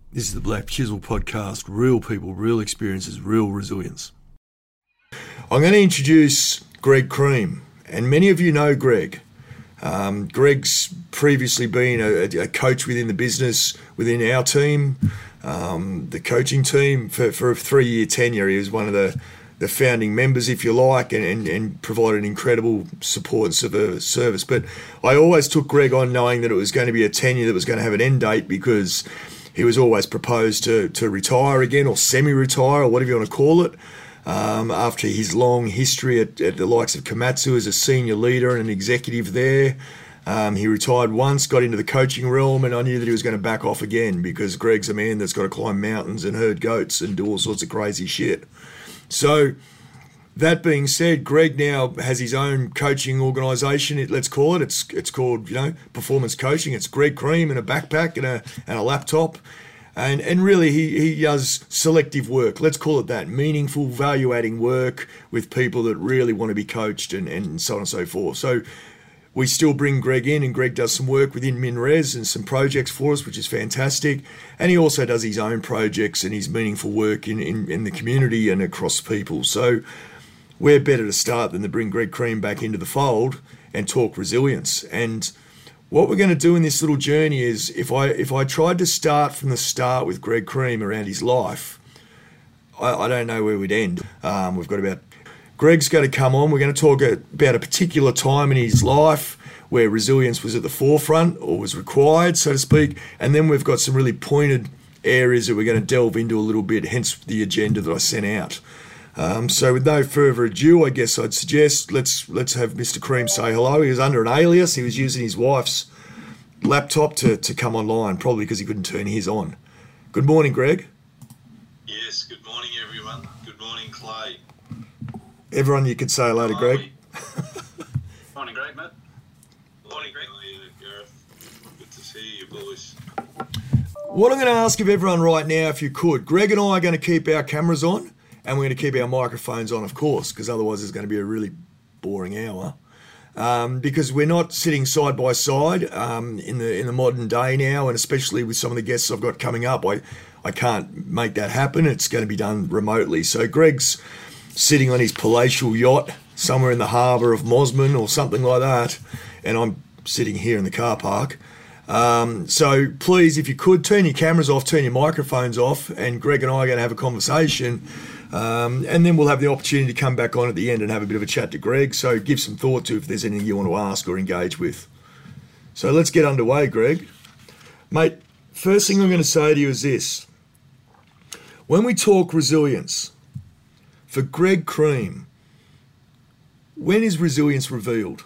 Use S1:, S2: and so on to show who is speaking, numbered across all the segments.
S1: This is the Black Chisel Podcast. Real people, real experiences, real resilience. I'm going to introduce Greg Cream, and many of you know Greg. Greg's previously been a coach within the business, within our team, the coaching team for a 3-year tenure. He was one of the founding members, if you like, and provided incredible support and service. But I always took Greg on knowing that it was going to be a tenure that was going to have an end date, because he was always proposed to retire again, or semi-retire, or whatever you want to call it, after his long history at the likes of Komatsu as a senior leader and an executive there. He retired once, got into the coaching realm, and I knew that he was going to back off again, because Greg's a man that's got to climb mountains and herd goats and do all sorts of crazy shit. So that being said, Greg now has his own coaching organisation, let's call it. It's called, Performance Coaching. It's Greg Cream and a backpack and a laptop. And really he does selective work, let's call it that, meaningful, value-adding work with people that really want to be coached and so on and so forth. So we still bring Greg in, and Greg does some work within MinRes and some projects for us, which is fantastic. And he also does his own projects and his meaningful work in the community and across people. So we're better to start than to bring Greg Cream back into the fold and talk resilience. And what we're going to do in this little journey is, if I tried to start from the start with Greg Cream around his life, I don't know where we'd end. We've got about... Greg's going to come on. We're going to talk about a particular time in his life where resilience was at the forefront, or was required, so to speak. And then we've got some really pointed areas that we're going to delve into a little bit, hence the agenda that I sent out. So with no further ado, I guess I'd suggest let's have Mr. Cream say hello. He was under an alias. He was using his wife's laptop to come online, probably because he couldn't turn his on. Good morning, Greg.
S2: Yes, good morning, everyone. Good morning, Clay.
S1: Everyone, you could say hello to Greg.
S2: Morning, Greg, mate. Morning, Greg. Gareth. Good to see you, boys.
S1: What I'm going to ask of everyone right now, if you could, Greg and I are going to keep our cameras on, and we're going to keep our microphones on, of course, because otherwise it's going to be a really boring hour. Because we're not sitting side by side in the modern day now, and especially with some of the guests I've got coming up, I can't make that happen. It's going to be done remotely. So Greg's sitting on his palatial yacht somewhere in the harbour of Mosman or something like that, and I'm sitting here in the car park. So please, if you could, turn your cameras off, turn your microphones off, and Greg and I are going to have a conversation, and then we'll have the opportunity to come back on at the end and have a bit of a chat to Greg. So give some thought to if there's anything you want to ask or engage with. So let's get underway, Greg. Mate, first thing I'm going to say to you is this. When we talk resilience, for Greg Cream, when is resilience revealed?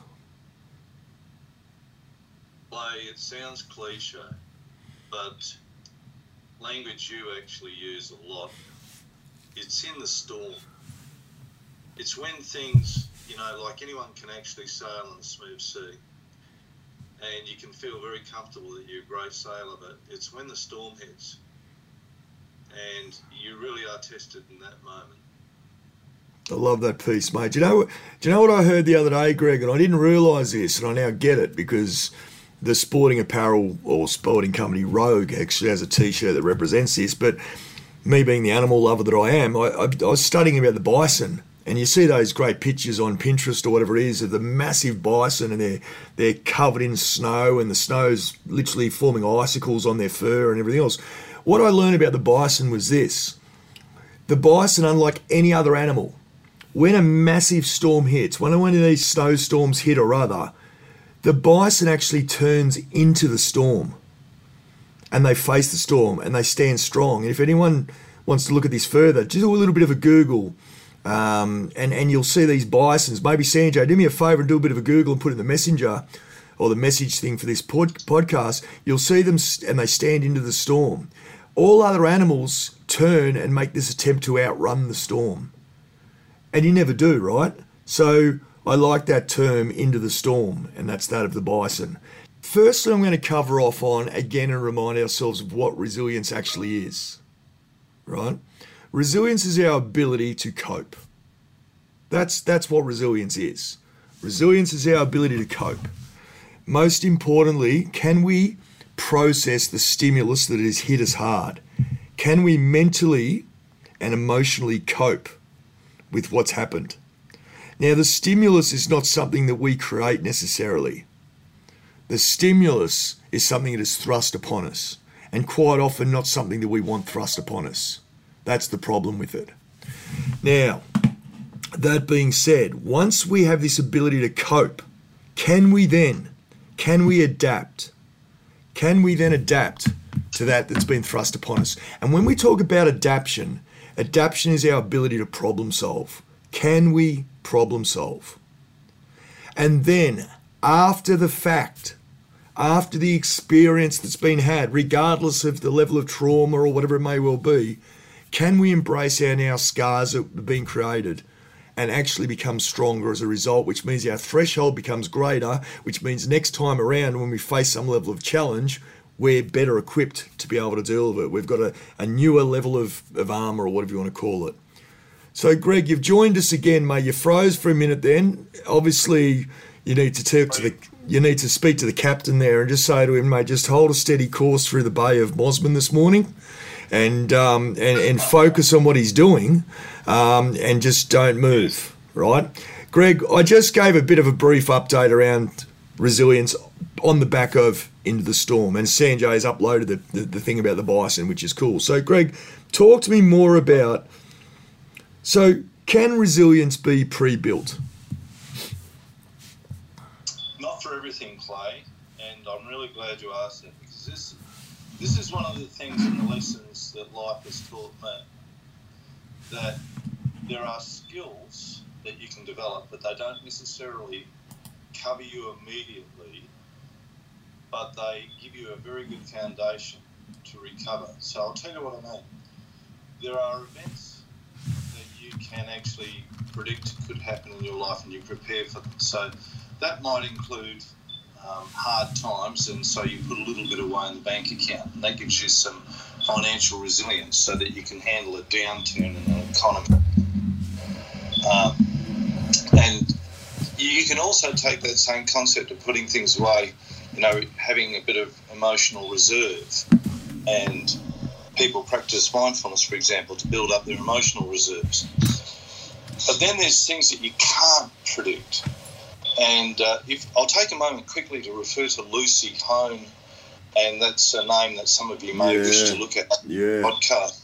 S2: It sounds cliche, but language you actually use a lot. It's in the storm. It's when things, like anyone can actually sail on a smooth sea, and you can feel very comfortable that you're a great sailor, but it's when the storm hits and you really are tested in that moment.
S1: I love that piece, mate. Do you know what I heard the other day, Greg? And I didn't realise this, and I now get it, because the sporting apparel or sporting company Rogue actually has a T-shirt that represents this. But me being the animal lover that I am, I was studying about the bison, and you see those great pictures on Pinterest or whatever it is of the massive bison, and they're covered in snow, and the snow's literally forming icicles on their fur and everything else. What I learned about the bison was this. The bison, unlike any other animal, when a massive storm hits, when one of these snowstorms hit or other, the bison actually turns into the storm, and they face the storm, and they stand strong. And if anyone wants to look at this further, just do a little bit of a Google, and you'll see these bisons. Maybe Sanjay, do me a favour and do a bit of a Google and put it in the messenger or the message thing for this podcast. You'll see them, and they stand into the storm. All other animals turn and make this attempt to outrun the storm. And you never do, right? So I like that term, into the storm, and that's that of the bison. Firstly, I'm going to cover off on, again, and remind ourselves of what resilience actually is, right? Resilience is our ability to cope. That's what resilience is. Resilience is our ability to cope. Most importantly, can we process the stimulus that has hit us hard? Can we mentally and emotionally cope with what's happened? Now, the stimulus is not something that we create necessarily. The stimulus is something that is thrust upon us, and quite often not something that we want thrust upon us. That's the problem with it. Now, that being said, once we have this ability to cope, can we adapt? Can we then adapt to that's been thrust upon us? And when we talk about adaptation is our ability to problem solve. Can we problem solve? And then, after the fact, after the experience that's been had, regardless of the level of trauma or whatever it may well be, can we embrace our now scars that have been created and actually become stronger as a result, which means our threshold becomes greater, which means next time around when we face some level of challenge, we're better equipped to be able to deal with it. We've got a newer level of armor, or whatever you want to call it. So, Greg, you've joined us again, mate. You froze for a minute then. Obviously, you need to speak to the captain there and just say to him, mate, just hold a steady course through the Bay of Mosman this morning, and focus on what he's doing, and just don't move, right? Greg, I just gave a bit of a brief update around resilience on the back of Into the Storm, and Sanjay has uploaded the thing about the bison, which is cool. So, Greg, talk to me more about, so can resilience be pre-built?
S2: Not for everything, Clay, and I'm really glad you asked that, because this is one of the things in the lessons that life has taught me, that there are skills that you can develop, but they don't necessarily cover you immediately, but they give you a very good foundation to recover. So I'll tell you what I mean. There are events that you can actually predict could happen in your life, and you prepare for them. So that might include hard times, and so you put a little bit away in the bank account, and that gives you some financial resilience so that you can handle a downturn in the economy. And you can also take that same concept of putting things away, having a bit of emotional reserve, and people practice mindfulness, for example, to build up their emotional reserves. But then there's things that you can't predict. And if I'll take a moment quickly to refer to Lucy Hone, and that's a name that some of you may wish to look at.
S1: Yeah.
S2: Podcast.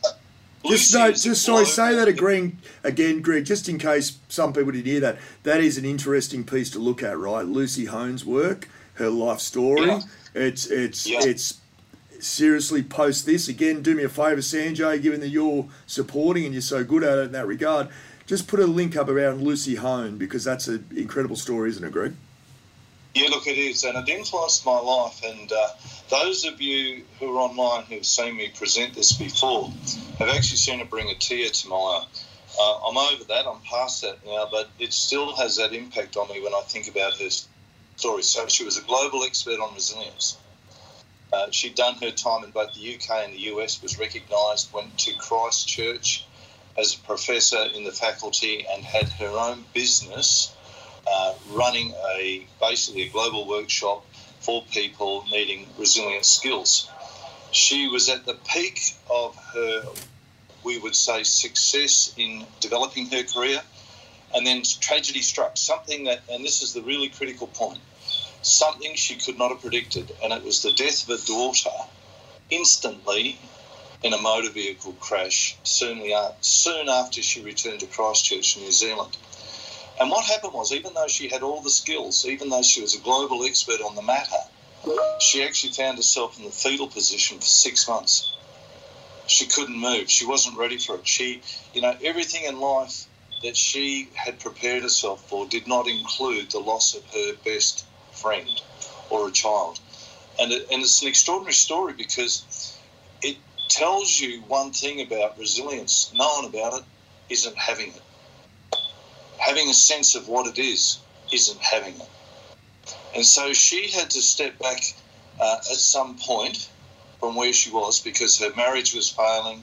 S1: Say that again, Greg, just in case some people didn't hear that. That is an interesting piece to look at, right? Lucy Hone's work, her life story. Yeah. It's seriously, post this again. Do me a favour, Sanjay, given that you're supporting and you're so good at it in that regard. Just put a link up around Lucy Hone, because that's an incredible story, isn't it, Greg?
S2: Yeah, look, it is, and it influenced my life. And those of you who are online who have seen me present this before have actually seen it bring a tear to my eye. I'm over that, I'm past that now, but it still has that impact on me when I think about her story. So she was a global expert on resilience. She'd done her time in both the UK and the US, was recognised, went to Christchurch as a professor in the faculty, and had her own business running basically a global workshop for people needing resilient skills. She was at the peak of her, we would say, success in developing her career, and then tragedy struck, something that, and this is the really critical point, something she could not have predicted, and it was the death of her daughter instantly in a motor vehicle crash soon after she returned to Christchurch, New Zealand. And what happened was, even though she had all the skills, even though she was a global expert on the matter, she actually found herself in the fetal position for 6 months. She couldn't move. She wasn't ready for it. Everything in life that she had prepared herself for did not include the loss of her best friend or a child. And it's an extraordinary story, because it tells you one thing about resilience. Knowing about it isn't having it. Having a sense of what it is isn't having it. And so she had to step back at some point from where she was, because her marriage was failing,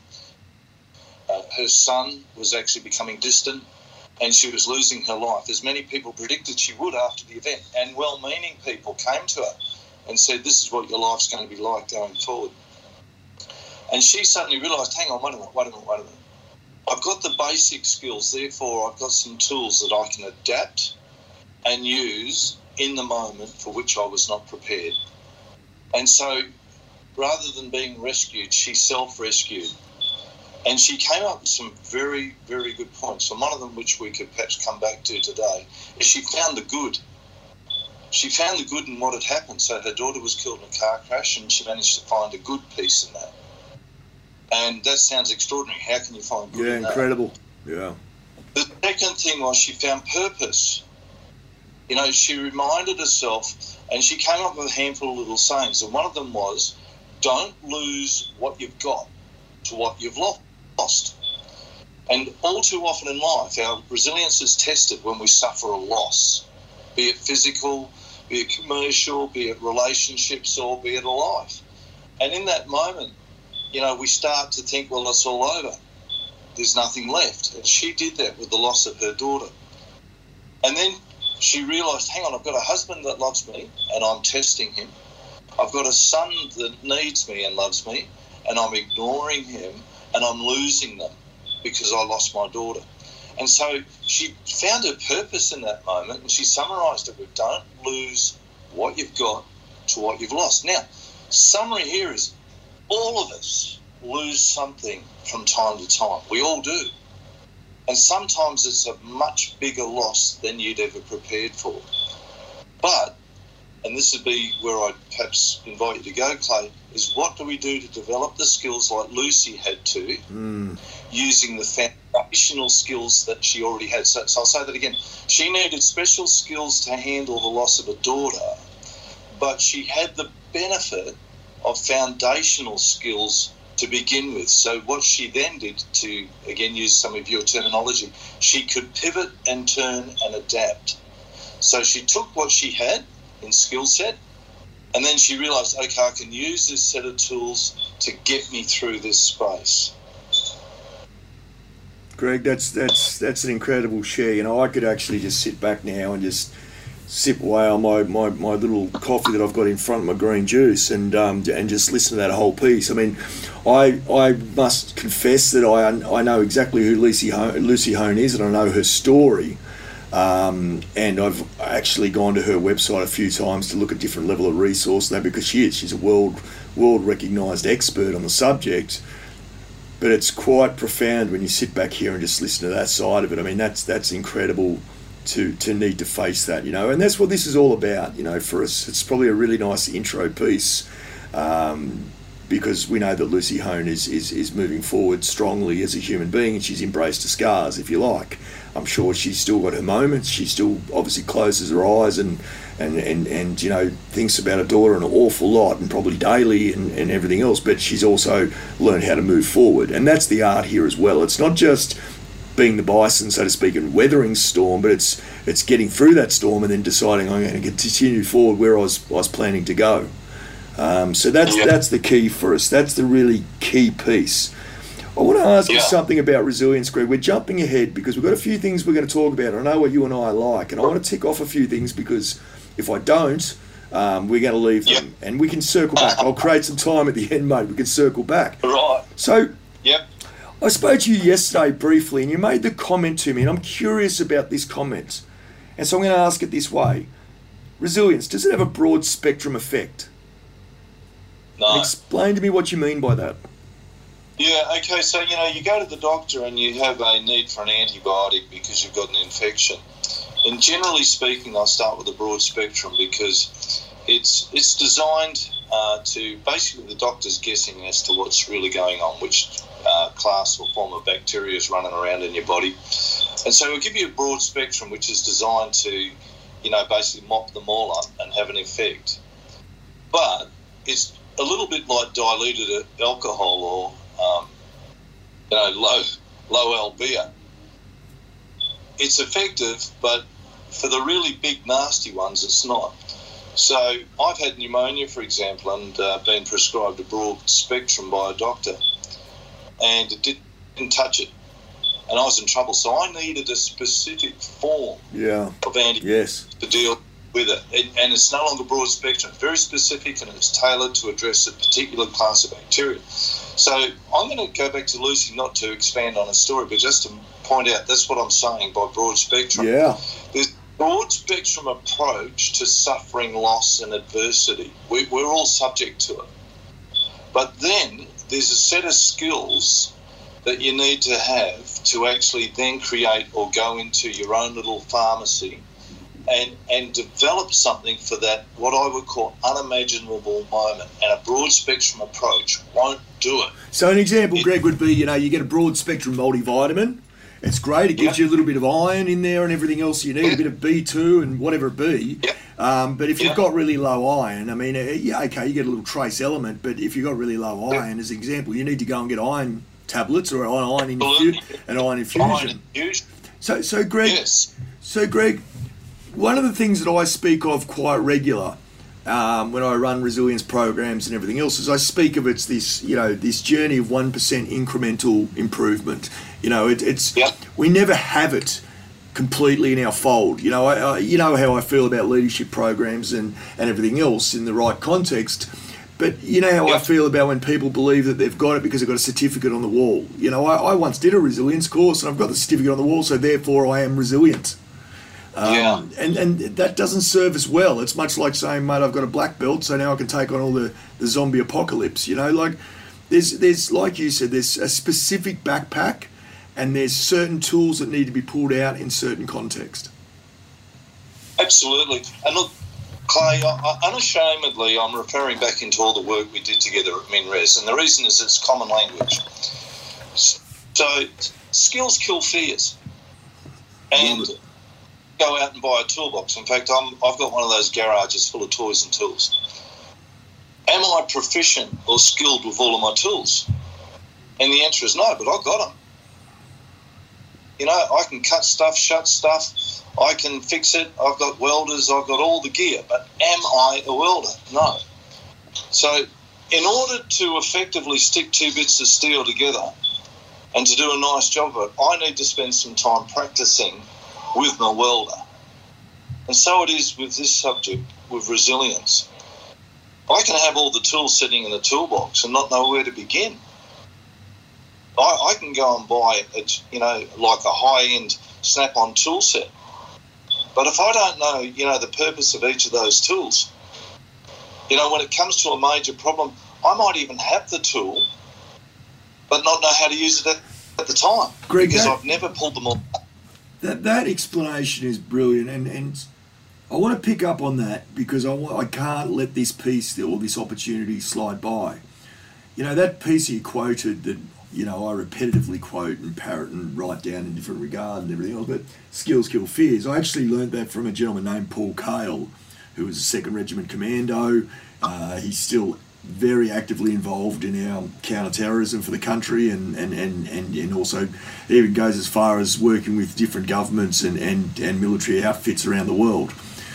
S2: her son was actually becoming distant, and she was losing her life, as many people predicted she would after the event. And well-meaning people came to her and said, this is what your life's going to be like going forward. And she suddenly realised, hang on, wait a minute. I've got the basic skills, therefore I've got some tools that I can adapt and use in the moment for which I was not prepared. And so rather than being rescued, she self-rescued. And she came up with some very, very good points. And one of them, which we could perhaps come back to today, is she found the good. She found the good in what had happened. So her daughter was killed in a car crash, and she managed to find a good piece in that. And that sounds extraordinary. How can you find good in that?
S1: Yeah, incredible. Yeah.
S2: The second thing was she found purpose. You know, she reminded herself, and she came up with a handful of little sayings. And one of them was, don't lose what you've got to what you've lost. And all too often in life, our resilience is tested when we suffer a loss, be it physical, be it commercial, be it relationships, or be it a life. And in that moment, you know, we start to think, well, it's all over. There's nothing left. And she did that with the loss of her daughter. And then she realised, hang on, I've got a husband that loves me and I'm testing him. I've got a son that needs me and loves me, and I'm ignoring him and I'm losing them because I lost my daughter. And so she found her purpose in that moment, and she summarised it with, don't lose what you've got to what you've lost. Now, summary here is all of us lose something from time to time. We all do. And sometimes it's a much bigger loss than you'd ever prepared for. But, and this would be where I'd perhaps invite you to go, Clay, is what do we do to develop the skills like Lucy had to, using the foundational skills that she already had. So I'll say that again. She needed special skills to handle the loss of a daughter, but she had the benefit of foundational skills to begin with. So what she then did, to, again, use some of your terminology, she could pivot and turn and adapt. So she took what she had in skill set, and then she realised, okay, I can use this set of tools to get me through this space.
S1: Greg, that's an incredible share. You know, I could actually just sit back now and just sip away on my little coffee that I've got in front of my green juice and just listen to that whole piece. I mean, I must confess that I know exactly who Lucy Hone is, and I know her story. And I've actually gone to her website a few times to look at different level of resource and that, because she's a world recognised expert on the subject. But it's quite profound when you sit back here and just listen to that side of it. I mean, that's incredible to need to face that, you know, and that's what this is all about, you know, for us. It's probably a really nice intro piece, because we know that Lucy Hone is moving forward strongly as a human being, and she's embraced her scars, if you like. I'm sure she's still got her moments. She still obviously closes her eyes and you know, thinks about her daughter an awful lot, and probably daily and everything else, but she's also learned how to move forward. And that's the art here as well. It's not just being the bison, so to speak, and weathering storm, but it's getting through that storm and then deciding I'm going to continue forward where I was planning to go. So that's the key for us. That's the really key piece. I want to ask you something about resilience, Greg. We're jumping ahead because we've got a few things we're going to talk about. I know what you and I like, and I want to tick off a few things, because if I don't, we're going to leave them, and we can circle back. I'll create some time at the end, mate. We can circle back.
S2: Right.
S1: So, I spoke to you yesterday briefly, and you made the comment to me, and I'm curious about this comment. And so I'm going to ask it this way. Resilience, does it have a broad spectrum effect?
S2: No.
S1: And explain to me what you mean by that.
S2: Yeah, okay, so, you know, you go to the doctor and you have a need for an antibiotic because you've got an infection. And generally speaking, I'll start with a broad spectrum, because it's designed to, basically, the doctor's guessing as to what's really going on, which class or form of bacteria is running around in your body. And so we'll give you a broad spectrum, which is designed to, you know, basically mop them all up and have an effect. But it's a little bit like diluted alcohol or, you know, low-L beer. It's effective, but for the really big, nasty ones, it's not. So I've had pneumonia, for example, and been prescribed a broad spectrum by a doctor, and it didn't touch it. And I was in trouble. So I needed a specific form of antibiotics to deal with it. And it's no longer broad spectrum. It's very specific, and it's tailored to address a particular class of bacteria. So I'm going to go back to Lucy, not to expand on a story, but just to point out that's what I'm saying by broad spectrum.
S1: Yeah.
S2: There's a broad spectrum approach to suffering, loss and adversity. We're all subject to it. But then there's a set of skills that you need to have to actually then create or go into your own little pharmacy and develop something for that, what I would call unimaginable moment. And a broad spectrum approach won't do it.
S1: So an example, Greg, would be, you get a broad spectrum multivitamin. It's great. It gives you a little bit of iron in there and everything else you need, a bit of B2 and whatever it be. But if you've got really low iron, okay, you get a little trace element, but if you've got really low iron, as an example, you need to go and get iron tablets or an iron infusion. So Greg, one of the things that I speak of quite regular when I run resilience programs and everything else is I speak of it's this journey of 1% incremental improvement. We never have it completely in our fold. You know how I feel about leadership programs and everything else in the right context. But you know how I feel about when people believe that they've got it because they've got a certificate on the wall. I once did a resilience course and I've got the certificate on the wall, so therefore I am resilient. And that doesn't serve us well. It's much like saying, mate, I've got a black belt, so now I can take on all the zombie apocalypse. There's like you said, there's a specific backpack, and there's certain tools that need to be pulled out in certain context.
S2: Absolutely. And look, Clay, unashamedly, I'm referring back into all the work we did together at MinRes, and the reason is it's common language. So skills kill fears. And go out and buy a toolbox. In fact, I've got one of those garages full of toys and tools. Am I proficient or skilled with all of my tools? And the answer is no, but I've got them. I can cut stuff, shut stuff, I can fix it, I've got welders, I've got all the gear, but am I a welder? No. So in order to effectively stick two bits of steel together and to do a nice job of it, I need to spend some time practicing with my welder. And so it is with this subject, with resilience. I can have all the tools sitting in the toolbox and not know where to begin. I can go and buy, like a high-end Snap-on tool set. But if I don't know, the purpose of each of those tools, when it comes to a major problem, I might even have the tool, but not know how to use it at the time.
S1: Greg,
S2: because I've never pulled them all.
S1: That explanation is brilliant, and I want to pick up on that because I can't let this piece or this opportunity slide by. That piece you quoted that, I repetitively quote and parrot and write down in different regard and everything else, but skills kill fears. I actually learned that from a gentleman named Paul Cale, who was a 2nd Regiment Commando. He's still very actively involved in our counter-terrorism for the country and also even goes as far as working with different governments and military outfits around the world.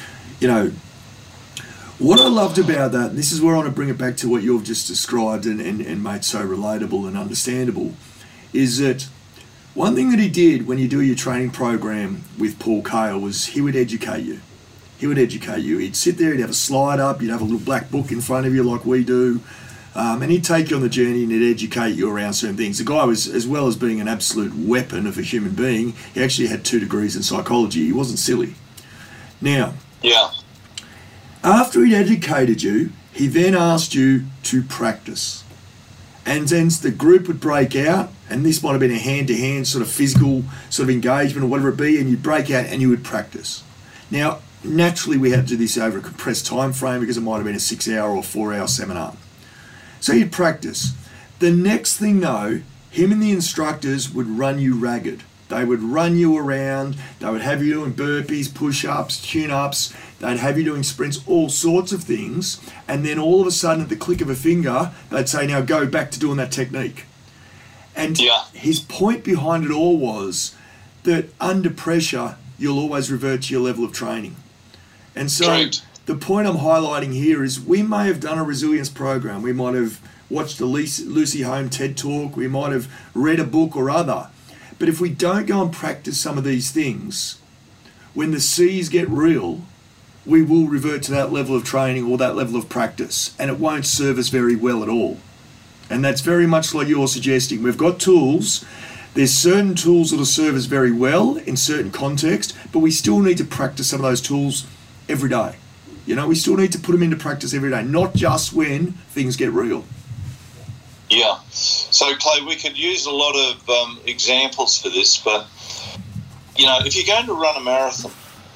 S1: What I loved about that, and this is where I want to bring it back to what you've just described and made so relatable and understandable, is that one thing that he did when you do your training program with Paul Cale was he would educate you. He'd sit there, he'd have a slide up, you'd have a little black book in front of you like we do, and he'd take you on the journey and he'd educate you around certain things. The guy was, as well as being an absolute weapon of a human being, he actually had 2 degrees in psychology. He wasn't silly. Now, after he'd educated you, he then asked you to practice. And then the group would break out, and this might have been a hand-to-hand sort of physical sort of engagement or whatever it be, and you'd break out and you would practice. Now, naturally, we had to do this over a compressed time frame because it might have been a 6-hour or 4-hour seminar. So you'd practice. The next thing, though, him and the instructors would run you ragged. They would run you around. They would have you doing burpees, push-ups, tune-ups. They'd have you doing sprints, all sorts of things. And then all of a sudden, at the click of a finger, they'd say, now go back to doing that technique. And his point behind it all was that under pressure, you'll always revert to your level of training. And so the point I'm highlighting here is we may have done a resilience program. We might have watched a Lucy Home TED Talk. We might have read a book or other. But if we don't go and practice some of these things, when the seas get real, we will revert to that level of training or that level of practice, and it won't serve us very well at all. And that's very much like you're suggesting. We've got tools. There's certain tools that will serve us very well in certain contexts, but we still need to practice some of those tools every day. You know, we still need to put them into practice every day, not just when things get real.
S2: Yeah. So, Clay, we could use a lot of examples for this, but, you know, if you're going to run a marathon,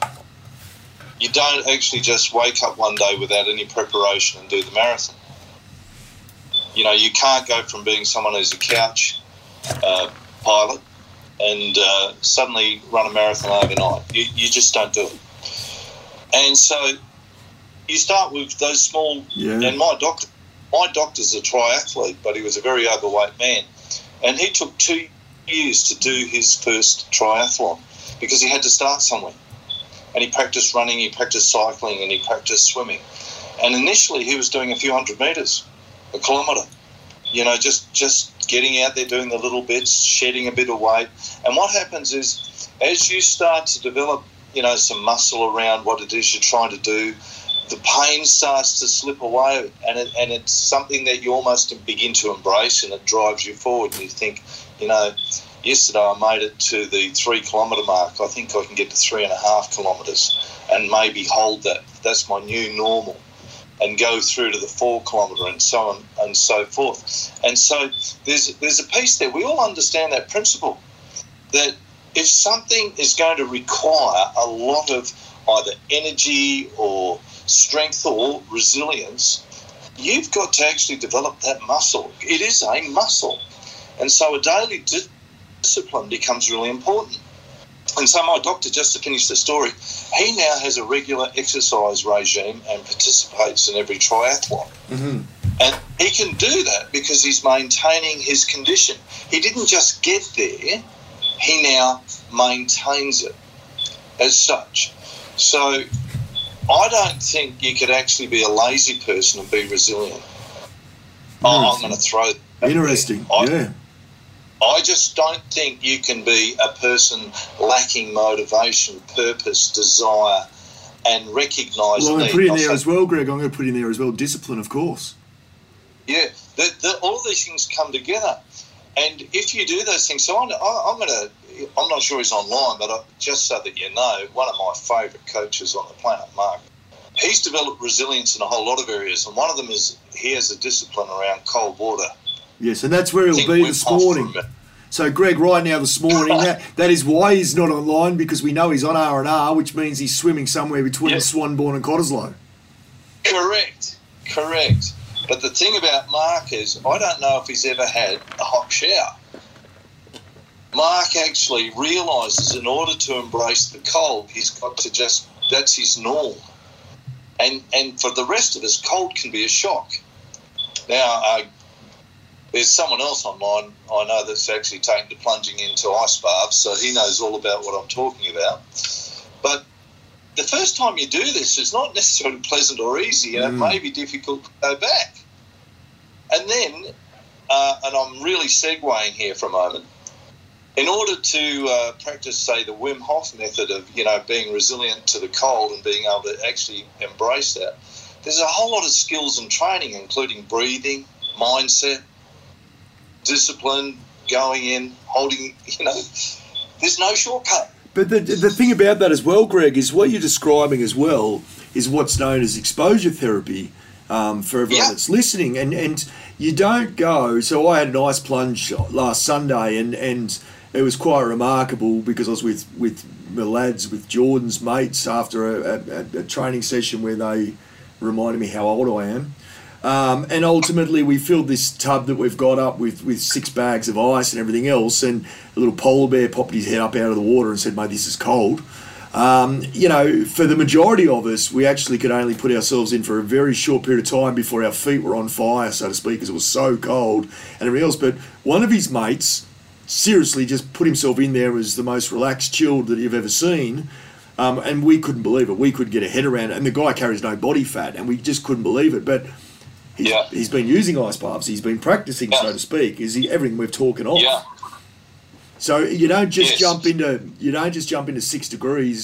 S2: you don't actually just wake up one day without any preparation and do the marathon. You know, you can't go from being someone who's a couch pilot and suddenly run a marathon overnight. You just don't do it. And so you start with those small... Yeah. And my doctor's a triathlete, but he was a very overweight man. And he took 2 years to do his first triathlon because he had to start somewhere. And he practiced running, he practiced cycling, and he practiced swimming. And initially he was doing a few hundred metres, a kilometre. You know, just getting out there, doing the little bits, shedding a bit of weight. And what happens is, as you start to develop, you know, some muscle around what it is you're trying to do, the pain starts to slip away, and it's something that you almost begin to embrace, and it drives you forward. And you think, you know, yesterday I made it to the 3 kilometre mark. I think I can get to 3.5 kilometres and maybe hold that. That's my new normal. And go through to the 4 kilometre and so on and so forth. And so there's a piece there. We all understand that principle, that if something is going to require a lot of either energy or strength or resilience, you've got to actually develop that muscle. It is a muscle. And so a daily discipline becomes really important. And so my doctor, just to finish the story, he now has a regular exercise regime and participates in every triathlon. Mm-hmm. And he can do that because he's maintaining his condition. He didn't just get there, he now maintains it as such. So I don't think you could actually be a lazy person and be resilient. I'm going to throw that.
S1: Interesting, yeah.
S2: I just don't think you can be a person lacking motivation, purpose, desire, and recognise...
S1: Well, I'm going to put in there as well, Greg. I'm going to put in there as well discipline, of course.
S2: Yeah, all of these things come together. And if you do those things... So I'm not sure he's online, but just so that you know, one of my favourite coaches on the planet, Mark, he's developed resilience in a whole lot of areas, and one of them is he has a discipline around cold water.
S1: Yes, and that's where he'll be this morning. So, Greg, right now this morning, that is why he's not online, because we know he's on R&R, which means he's swimming somewhere between Swanbourne and Cottesloe.
S2: Correct. But the thing about Mark is, I don't know if he's ever had a hot shower. Mark actually realises in order to embrace the cold, he's got to that's his norm. And for the rest of us, cold can be a shock. Now, there's someone else online I know that's actually taken to plunging into ice baths, so he knows all about what I'm talking about. But the first time you do this, it's not necessarily pleasant or easy, and it may be difficult to go back. And then, and I'm really segueing here for a moment, in order to practice, say, the Wim Hof method of, you know, being resilient to the cold and being able to actually embrace that, there's a whole lot of skills and training, including breathing, mindset, discipline, going in, holding, you know, there's no shortcut.
S1: But the thing about that as well, Greg, is what you're describing as well is what's known as exposure therapy for everyone that's listening. And you don't go... So I had an ice plunge last Sunday and it was quite remarkable because I was with my lads, with Jordan's mates after a training session where they reminded me how old I am. And ultimately we filled this tub that we've got up with 6 bags of ice and everything else, and a little polar bear popped his head up out of the water and said, "Mate, this is cold." You know, for the majority of us, we actually could only put ourselves in for a very short period of time before our feet were on fire, so to speak, because it was so cold and everything else. But one of his mates seriously just put himself in there as the most relaxed, chilled that you've ever seen. And we couldn't believe it. We couldn't get a head around it. And the guy carries no body fat, and we just couldn't believe it. But he's been using ice baths. He's been practicing, so to speak. Everything we've talking off. So you don't just jump into 6 degrees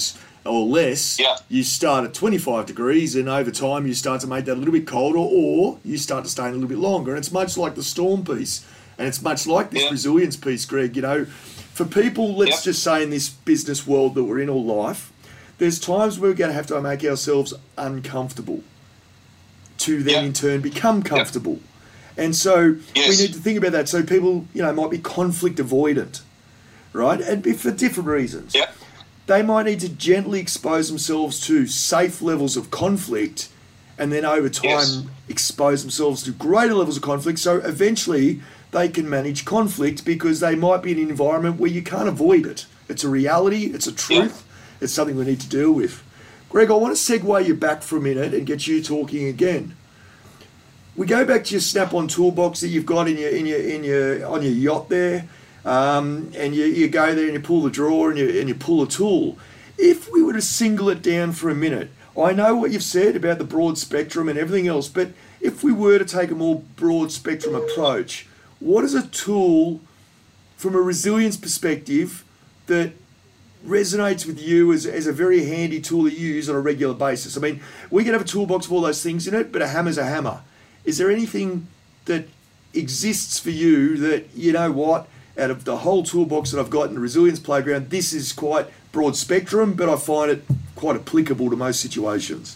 S1: or less,
S2: Yeah.
S1: you start at 25 degrees, and over time you start to make that a little bit colder, or you start to stay in a little bit longer. And it's much like the storm piece, and it's much like this resilience piece, Greg. You know, for people, let's just say in this business world that we're in all life, there's times where we're going to have to make ourselves uncomfortable to then in turn become comfortable. And so we need to think about that. So people, you know, might be conflict avoidant, right? And for different reasons.
S2: Yeah.
S1: They might need to gently expose themselves to safe levels of conflict, and then over time expose themselves to greater levels of conflict, so eventually they can manage conflict, because they might be in an environment where you can't avoid it. It's a reality, it's a truth, it's something we need to deal with. Greg, I want to segue you back for a minute and get you talking again. We go back to your Snap-on toolbox that you've got on your yacht there. And you go there and you pull the drawer and you pull a tool. If we were to single it down for a minute, I know what you've said about the broad spectrum and everything else, but if we were to take a more broad spectrum approach, what is a tool from a resilience perspective that resonates with you as a very handy tool that you use on a regular basis? I mean, we can have a toolbox with all those things in it, but a hammer's a hammer. Is there anything that exists for you that, you know what, out of the whole toolbox that I've got in the Resilience Playground, this is quite broad spectrum, but I find it quite applicable to most situations?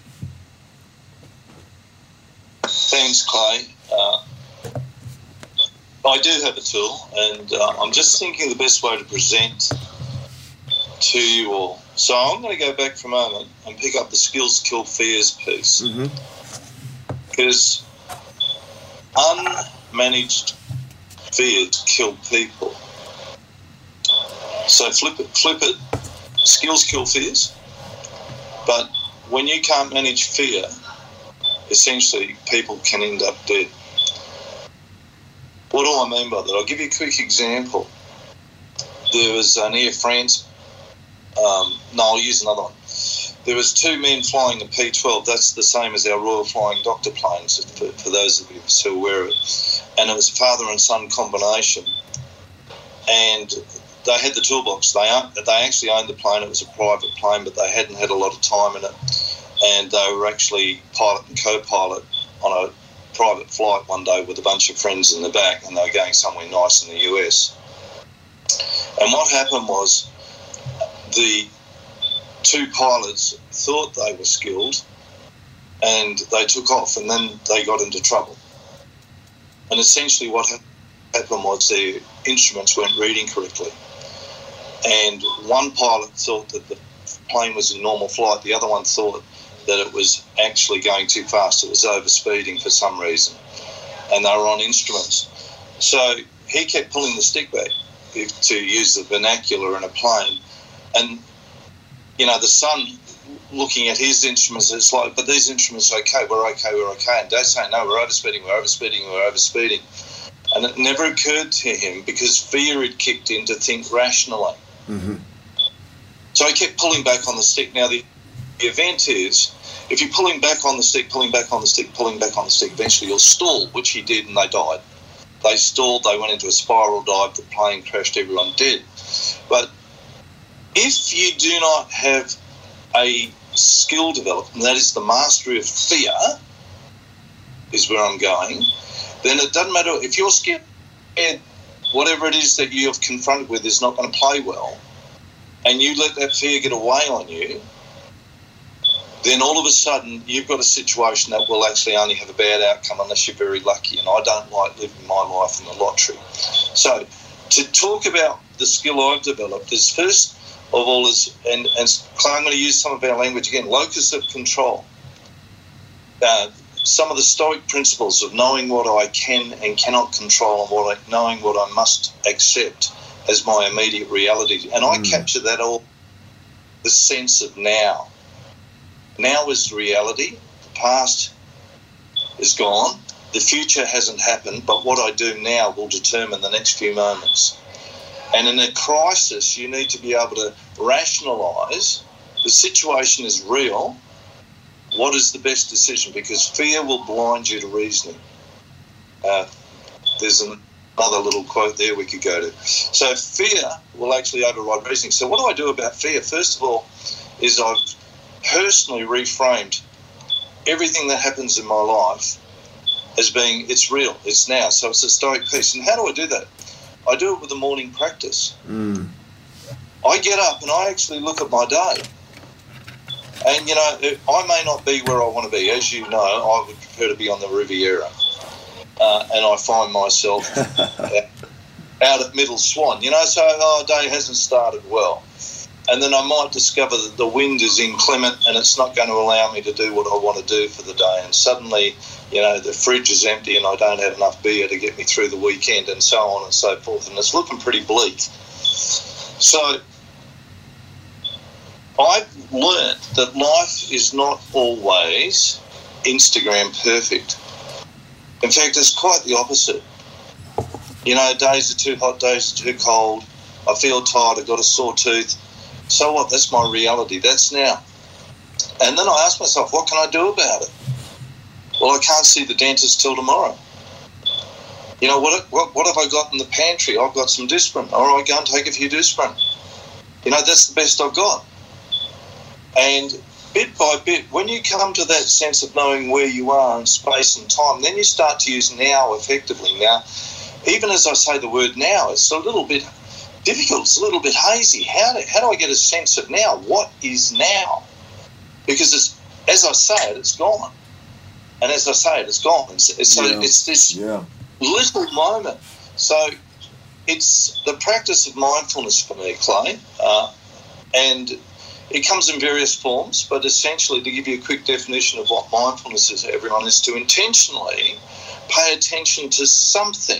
S2: Thanks, Clay. I do have a tool, and I'm just thinking the best way to present to you all. So I'm going to go back for a moment and pick up the skills kill fears piece. Because unmanaged fears kill people. So flip it. Skills kill fears. But when you can't manage fear, essentially people can end up dead. What do I mean by that? I'll give you a quick example. There was an Air France. I'll use another one. There was two men flying the P-12. That's the same as our Royal Flying Doctor planes, for those of you who are aware of it. And it was a father and son combination. And they had the toolbox. They actually owned the plane. It was a private plane, but they hadn't had a lot of time in it. And they were actually pilot and co-pilot on a private flight one day with a bunch of friends in the back, and they were going somewhere nice in the US. And what happened was the two pilots thought they were skilled, and they took off, and then they got into trouble. And essentially what happened was their instruments weren't reading correctly. And one pilot thought that the plane was in normal flight. The other one thought that it was actually going too fast. It was overspeeding for some reason. And they were on instruments. So he kept pulling the stick back, to use the vernacular in a plane. And, you know, the son looking at his instruments, it's like, but these instruments are okay, we're okay. And Dad's saying, no, we're overspeeding. And it never occurred to him, because fear had kicked in, to think rationally. Mm-hmm. So he kept pulling back on the stick. Now, the event is, if you're pulling back on the stick, eventually you'll stall, which he did, and they died. They stalled, they went into a spiral dive, the plane crashed, everyone dead. But if you do not have a skill developed, and that is the mastery of fear, is where I'm going, then it doesn't matter if you're scared, whatever it is that you're confronted with is not going to play well, and you let that fear get away on you, then all of a sudden you've got a situation that will actually only have a bad outcome unless you're very lucky. And I don't like living my life in the lottery. So to talk about the skill I've developed is, first of all, and I'm going to use some of our language again, locus of control. Some of the Stoic principles of knowing what I can and cannot control, and knowing what I must accept as my immediate reality. And I capture that all, the sense of now. Now is the reality. The past is gone. The future hasn't happened, but what I do now will determine the next few moments. And in a crisis, you need to be able to rationalise the situation is real. What is the best decision? Because fear will blind you to reasoning. There's another little quote there we could go to. So fear will actually override reasoning. So what do I do about fear? First of all, is I've personally reframed everything that happens in my life as being, it's real, it's now. So it's a stoic peace. And how do I do that? I do it with a morning practice. I get up and I actually look at my day. And, you know, I may not be where I want to be. As you know, I would prefer to be on the Riviera. And I find myself out at Middle Swan, you know, so day hasn't started well. And then I might discover that the wind is inclement and it's not going to allow me to do what I want to do for the day. And suddenly, you know, the fridge is empty and I don't have enough beer to get me through the weekend and so on and so forth. And it's looking pretty bleak. So I've learned that life is not always Instagram perfect. In fact, it's quite the opposite. You know, days are too hot, days are too cold. I feel tired, I've got a sore tooth. So what? That's my reality. That's now. And then I ask myself, what can I do about it? Well, I can't see the dentist till tomorrow. You know, what have I got in the pantry? I've got some Disprin. All right, go and take a few Disprin. You know, that's the best I've got. And bit by bit, when you come to that sense of knowing where you are in space and time, then you start to use now effectively. Now, even as I say the word now, it's a little bit difficult. It's a little bit hazy. How do I get a sense of now? What is now? Because as I say it, it's gone. And as I say it, it's gone. It's this little moment. So it's the practice of mindfulness for me, Clay, and it comes in various forms, but essentially, to give you a quick definition of what mindfulness is, everyone, is to intentionally pay attention to something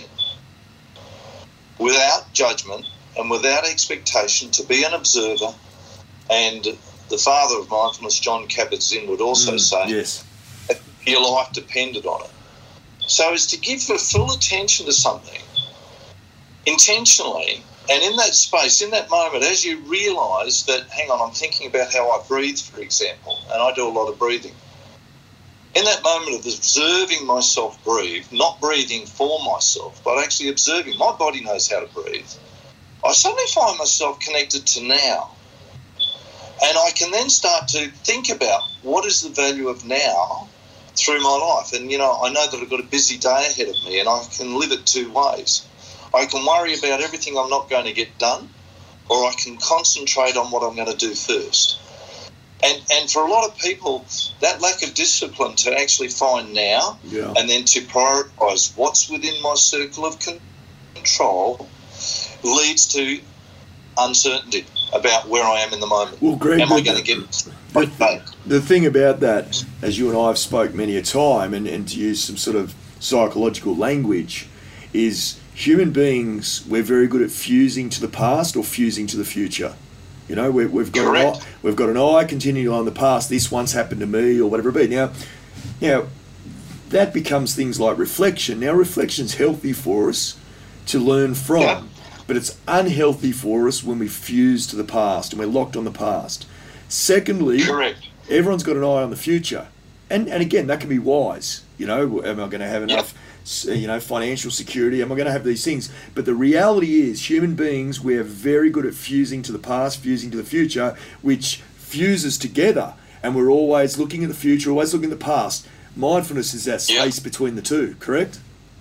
S2: without judgment and without expectation, to be an observer. And the father of mindfulness, John Kabat-Zinn, would also say that your life depended on it. So it's to give your full attention to something intentionally, and in that space, in that moment, as you realise that, hang on, I'm thinking about how I breathe, for example, and I do a lot of breathing. In that moment of observing myself breathe, not breathing for myself, but actually observing, my body knows how to breathe, I suddenly find myself connected to now. And I can then start to think about what is the value of now through my life. And, you know, I know that I've got a busy day ahead of me and I can live it two ways. I can worry about everything I'm not going to get done, or I can concentrate on what I'm going to do first. And for a lot of people, that lack of discipline to actually find now and then to prioritise what's within my circle of control leads to uncertainty about where I am in the moment.
S1: Well, Greg,
S2: am I going to get
S1: the thing about that, as you and I have spoke many a time, and to use some sort of psychological language, is human beings, we're very good at fusing to the past or fusing to the future. You know, we've got an eye continuing on the past. This once happened to me, or whatever it be. Now that becomes things like reflection. Now, reflection's healthy for us to learn from, but it's unhealthy for us when we fuse to the past and we're locked on the past. Secondly, everyone's got an eye on the future, and again, that can be wise. You know, am I going to have enough? You know, financial security, am I going to have these things? But the reality is, human beings, we're very good at fusing to the past, fusing to the future, which fuses together, and we're always looking at the future, always looking at the past. Mindfulness is that space between the two, correct?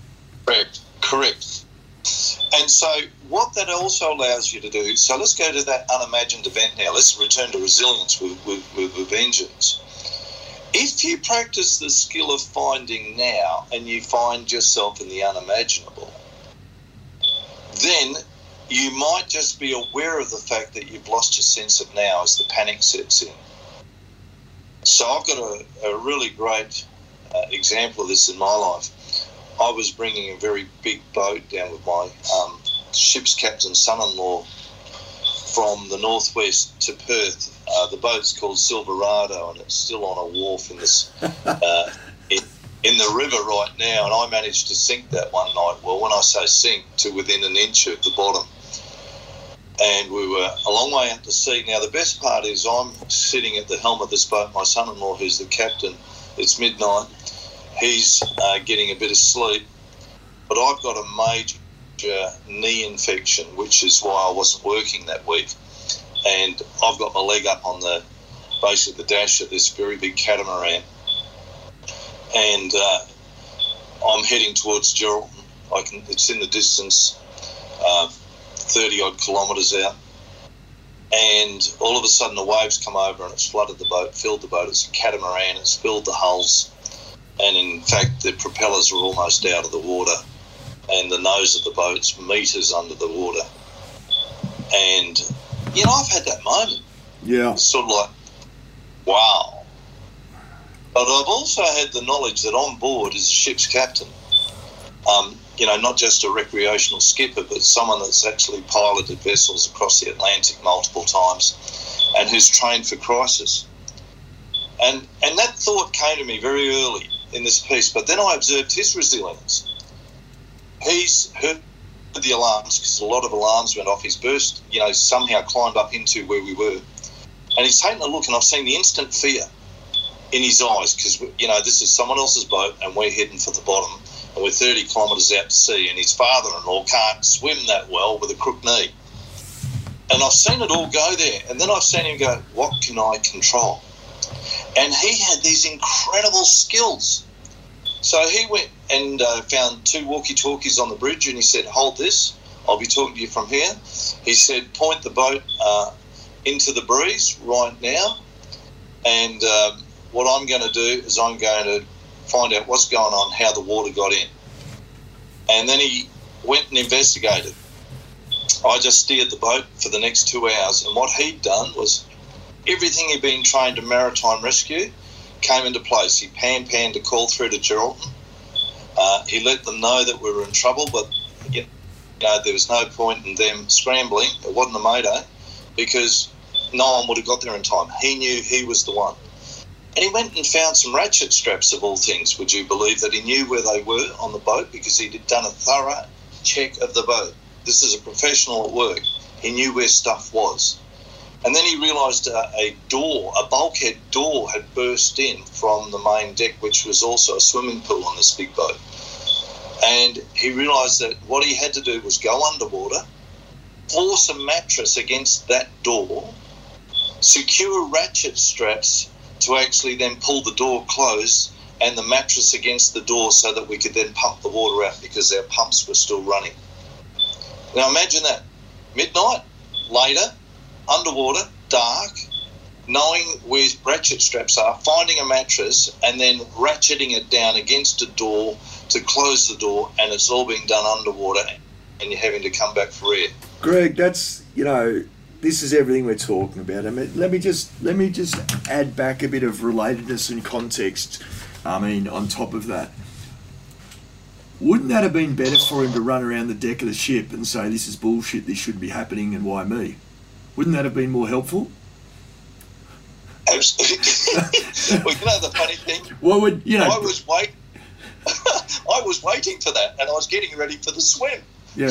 S1: Correct.
S2: And so what that also allows you to do, so let's go to that unimagined event now. Let's return to resilience with vengeance. If you practice the skill of finding now and you find yourself in the unimaginable, then you might just be aware of the fact that you've lost your sense of now as the panic sets in. So I've got a really great example of this in my life. I was bringing a very big boat down with my ship's captain's son-in-law from the northwest to Perth. The boat's called Silverado, and it's still on a wharf in this in the river right now. And I managed to sink that one night. Well, when I say sink, to within an inch of the bottom. And we were a long way out to sea. Now, the best part is I'm sitting at the helm of this boat. My son-in-law, who's the captain, it's midnight. He's getting a bit of sleep. But I've got a major knee infection, which is why I wasn't working that week. And I've got my leg up on the basically the dash of this very big catamaran. And I'm heading towards Geraldton. It's in the distance, 30-odd kilometres out. And all of a sudden the waves come over and it's flooded the boat, filled the boat. It's a catamaran. It's filled the hulls. And in fact, the propellers are almost out of the water. And the nose of the boat's metres under the water. And, I've had that moment.
S1: Yeah.
S2: It's sort of like, wow. But I've also had the knowledge that on board is a ship's captain. Not just a recreational skipper, but someone that's actually piloted vessels across the Atlantic multiple times and who's trained for crisis. And that thought came to me very early in this piece, but then I observed his resilience. He's heard the alarms, because a lot of alarms went off. He's burst, somehow climbed up into where we were. And he's taken a look, and I've seen the instant fear in his eyes, because, this is someone else's boat and we're heading for the bottom. And we're 30 kilometres out to sea, and his father-in-law can't swim that well with a crook knee. And I've seen it all go there. And then I've seen him go, what can I control? And he had these incredible skills. So he went and found 2 walkie-talkies on the bridge, and he said, hold this, I'll be talking to you from here. He said, point the boat into the breeze right now, and what I'm going to do is I'm going to find out what's going on, how the water got in. And then he went and investigated. I just steered the boat for the next 2 hours, and what he'd done was everything he'd been trained to maritime rescue came into place. He panned a call through to Geraldton. He let them know that we were in trouble, but there was no point in them scrambling. It wasn't a mayday, because no one would have got there in time. He knew he was the one. And he went and found some ratchet straps, of all things. Would you believe that he knew where they were on the boat, because he'd done a thorough check of the boat? This is a professional at work. He knew where stuff was. And then he realised a bulkhead door had burst in from the main deck, which was also a swimming pool on this big boat. And he realised that what he had to do was go underwater, force a mattress against that door, secure ratchet straps to actually then pull the door closed and the mattress against the door so that we could then pump the water out, because our pumps were still running. Now imagine that. Midnight, later, underwater, dark, knowing where ratchet straps are, finding a mattress and then ratcheting it down against a door to close the door, and it's all being done underwater and you're having to come back for air.
S1: Greg, that's, this is everything we're talking about. I mean, let me just add back a bit of relatedness and context. On top of that, wouldn't that have been better for him to run around the deck of the ship and say, this is bullshit, this shouldn't be happening, and why me? Wouldn't that have been more helpful?
S2: Absolutely. Well, the funny thing, I was waiting for that, and I was getting ready for the swim.
S1: Yeah.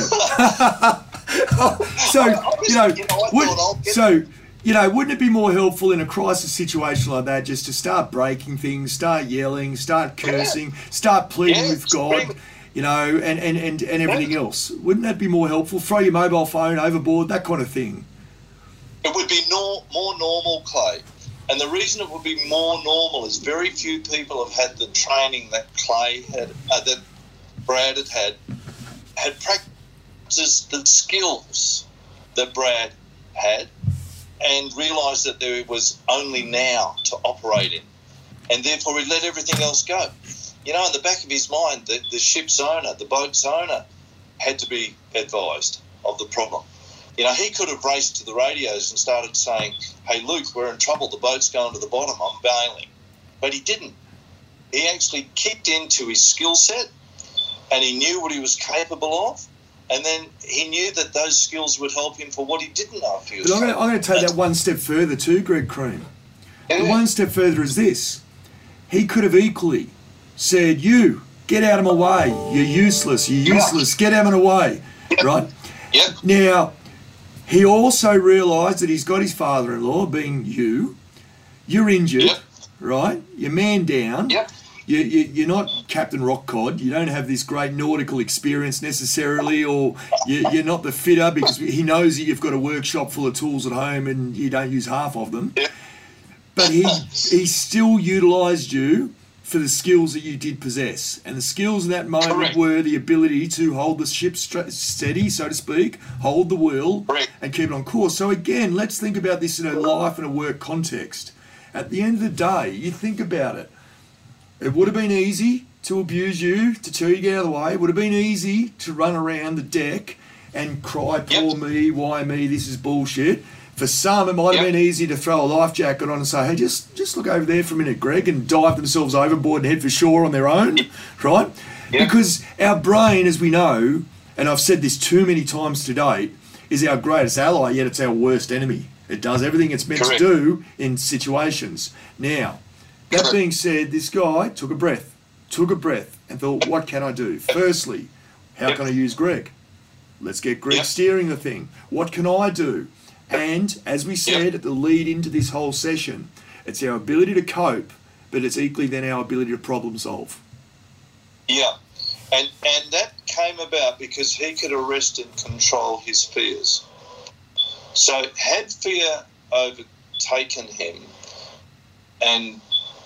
S1: Wouldn't it be more helpful in a crisis situation like that just to start breaking things, start yelling, start cursing, start pleading with God, and everything else? Wouldn't that be more helpful? Throw your mobile phone overboard, that kind of thing.
S2: It would be more normal, Clay. And the reason it would be more normal is very few people have had the training that Clay had, that Brad had practiced the skills that Brad had, and realised that there was only now to operate in. And therefore he let everything else go. In the back of his mind, the ship's owner, the boat's owner, had to be advised of the problem. He could have raced to the radios and started saying, hey, Luke, we're in trouble, the boat's going to the bottom, I'm bailing. But he didn't. He actually kicked into his skill set, and he knew what he was capable of, and then he knew that those skills would help him for what he didn't know if he was capable.
S1: I'm going to take that one step further too, Greg Cream. Yeah. The one step further is this. He could have equally said, you, get out of my way, you're useless, get out of my way, right?
S2: Yeah.
S1: Now, he also realised that he's got his father-in-law, being you're injured, right? You're man down.
S2: Yep.
S1: You're not Captain Rockcod. You don't have this great nautical experience necessarily, or you're not the fitter, because he knows that you've got a workshop full of tools at home and you don't use half of them.
S2: Yep.
S1: but he still utilised you for the skills that you did possess. And the skills in that moment
S2: Correct.
S1: were the ability to hold the ship steady, so to speak, hold the wheel,
S2: Correct.
S1: and keep it on course. So again, let's think about this in a life and a work context. At the end of the day, you think about it. It would have been easy to abuse you, to tell you to get out of the way. It would have been easy to run around the deck and cry, poor me, why me, this is bullshit. For some, it might have been easy to throw a life jacket on and say, hey, just look over there for a minute, Greg, and dive themselves overboard and head for shore on their own, right? Because our brain, as we know, and I've said this too many times to date, is our greatest ally, yet it's our worst enemy. It does everything it's meant to do in situations. Now, that being said, this guy took a breath, and thought, what can I do? Firstly, how can I use Greg? Let's get Greg steering the thing. What can I do? And as we said at the lead into this whole session, it's our ability to cope, but it's equally then our ability to problem solve.
S2: Yeah. And that came about because he could arrest and control his fears. So had fear overtaken him, and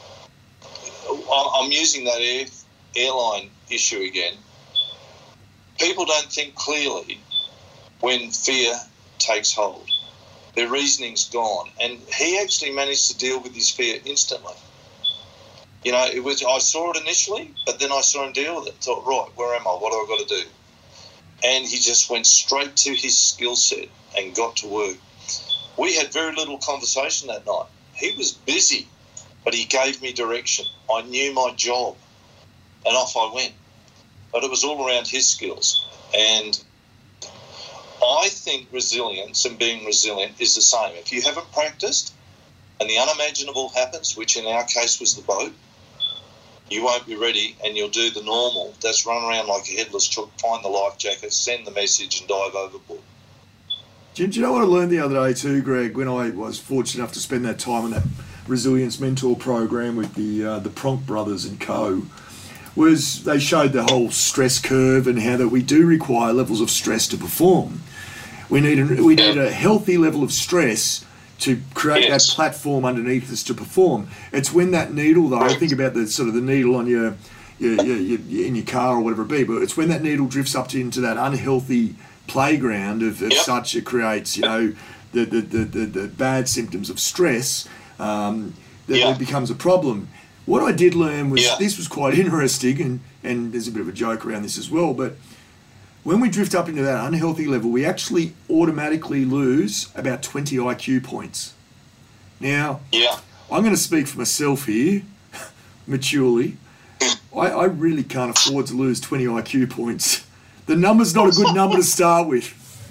S2: I'm using that airline issue again, people don't think clearly when fear takes hold. Their reasoning's gone. And he actually managed to deal with his fear instantly. You know, I saw it initially, but then I saw him deal with it. Thought, right, where am I? What have I got to do? And he just went straight to his skill set and got to work. We had very little conversation that night. He was busy, but he gave me direction. I knew my job, and off I went. But it was all around his skills. And I think resilience and being resilient is the same. If you haven't practiced and the unimaginable happens, which in our case was the boat, you won't be ready and you'll do the normal. That's run around like a headless chook, find the life jacket, send the message and dive overboard.
S1: Do you know what I learned the other day too, Greg, when I was fortunate enough to spend that time on that Resilience Mentor program with the Pronk brothers and co, was they showed the whole stress curve and how that we do require levels of stress to perform. We need a healthy level of stress to create that platform underneath us to perform. It's when that needle, though, think about the sort of the needle on your in your car or whatever it be, but it's when that needle drifts up into that unhealthy playground of such, it creates, you know, the bad symptoms of stress, that it becomes a problem. What I did learn was, this was quite interesting, and there's a bit of a joke around this as well, but when we drift up into that unhealthy level, we actually automatically lose about 20 IQ points. Now, I'm going to speak for myself here, maturely. I really can't afford to lose 20 IQ points. The number's not a good number to start with.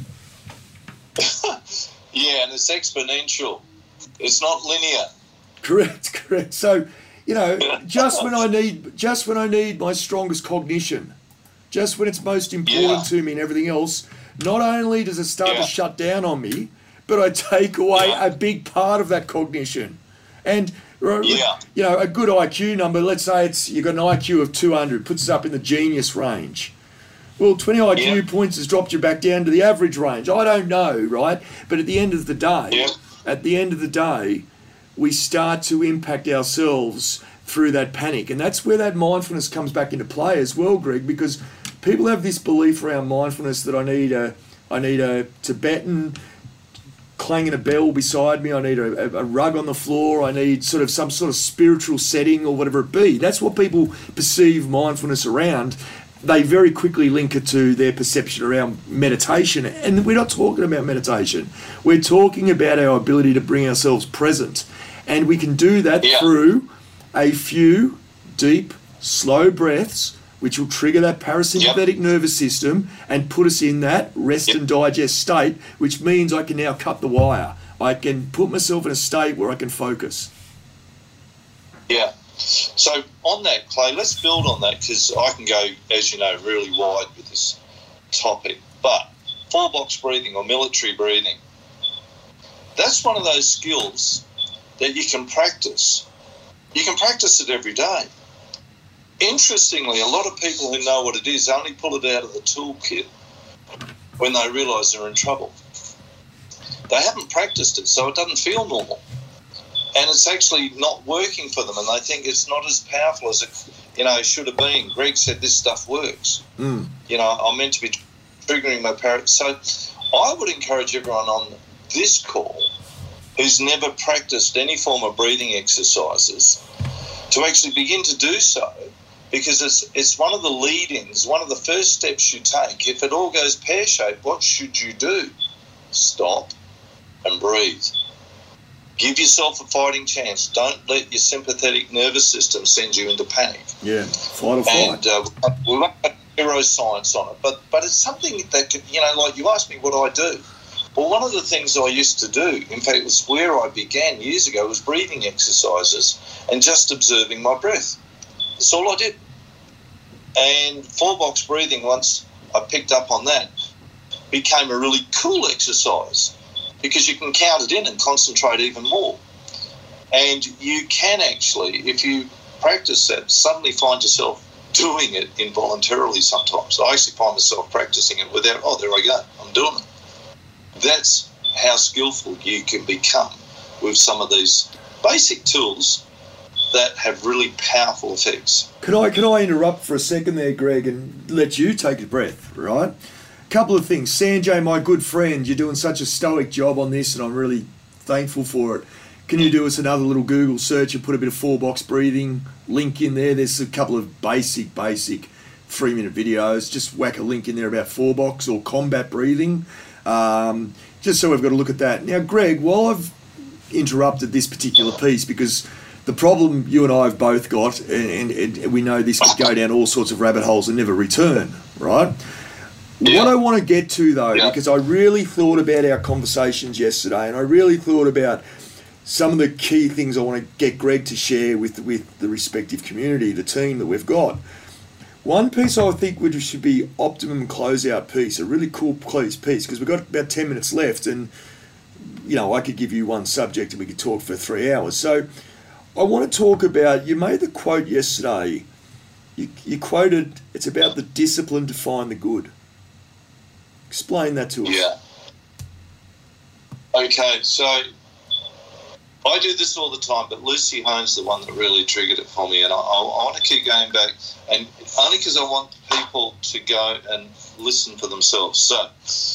S2: And it's exponential. It's not linear.
S1: Correct. So, you know, just when I need my strongest cognition, just when it's most important to me and everything else, not only does it start to shut down on me, but I take away a big part of that cognition. And, you know, a good IQ number, let's say you've got an IQ of 200, puts us up in the genius range. Well, 20 IQ points has dropped you back down to the average range. I don't know, right? But at the end of the day, we start to impact ourselves through that panic. And that's where that mindfulness comes back into play as well, Greg, because people have this belief around mindfulness that I need a Tibetan clanging a bell beside me, I need a rug on the floor, I need some sort of spiritual setting or whatever it be. That's what people perceive mindfulness around. They very quickly link it to their perception around meditation. And we're not talking about meditation. We're talking about our ability to bring ourselves present. And we can do that through a few deep, slow breaths, which will trigger that parasympathetic nervous system and put us in that rest and digest state, which means I can now cut the wire. I can put myself in a state where I can focus.
S2: Yeah. So on that, Clay, let's build on that, because I can go, as you know, really wide with this topic. But 4-box breathing or military breathing, that's one of those skills that you can practice. You can practice it every day. Interestingly, a lot of people who know what it is only pull it out of the toolkit when they realise they're in trouble. They haven't practiced it, so it doesn't feel normal. and it's actually not working for them, and they think it's not as powerful as it should have been. Greg said this stuff works. I'm meant to be triggering my parrot. So I would encourage everyone on this call who's never practiced any form of breathing exercises to actually begin to do so, because it's one of the lead-ins, one of the first steps you take. If it all goes pear-shaped, what should you do? Stop and breathe. Give yourself a fighting chance. Don't let your sympathetic nervous system send you into panic.
S1: Yeah, fight or flight.
S2: And we've got neuroscience on it. But it's something that, like you asked me what I do. Well, one of the things I used to do, in fact, it was where I began years ago, was breathing exercises and just observing my breath. That's all I did. And 4-box breathing, once I picked up on that, became a really cool exercise, because you can count it in and concentrate even more. And you can actually, if you practice that, suddenly find yourself doing it involuntarily sometimes. I actually find myself practicing it without, there I go, I'm doing it. That's how skillful you can become with some of these basic tools that have really powerful effects.
S1: Can I interrupt for a second there, Greg, and let you take a breath, right? Couple of things. Sanjay, my good friend, you're doing such a stoic job on this, and I'm really thankful for it. Can you do us another little Google search and put a bit of 4-box breathing link in there? There's a couple of basic 3-minute videos. Just whack a link in there about 4-box or combat breathing, just so we've got to look at that. Now, Greg, while I've interrupted this particular piece, because the problem you and I have both got, and we know this could go down all sorts of rabbit holes and never return, right? Yeah. What I want to get to, though, because I really thought about our conversations yesterday, and I really thought about some of the key things I want to get Greg to share with the respective community, the team that we've got. One piece I think should be optimum closeout piece, a really cool piece, because we've got about 10 minutes left, and I could give you one subject and we could talk for 3 hours. So I want to talk about, you made the quote yesterday, you quoted, it's about the discipline to find the good. Explain that to us.
S2: Yeah. Okay, so I do this all the time, but Lucy Hone's the one that really triggered it for me, and I want to keep going back, and only because I want people to go and listen for themselves. So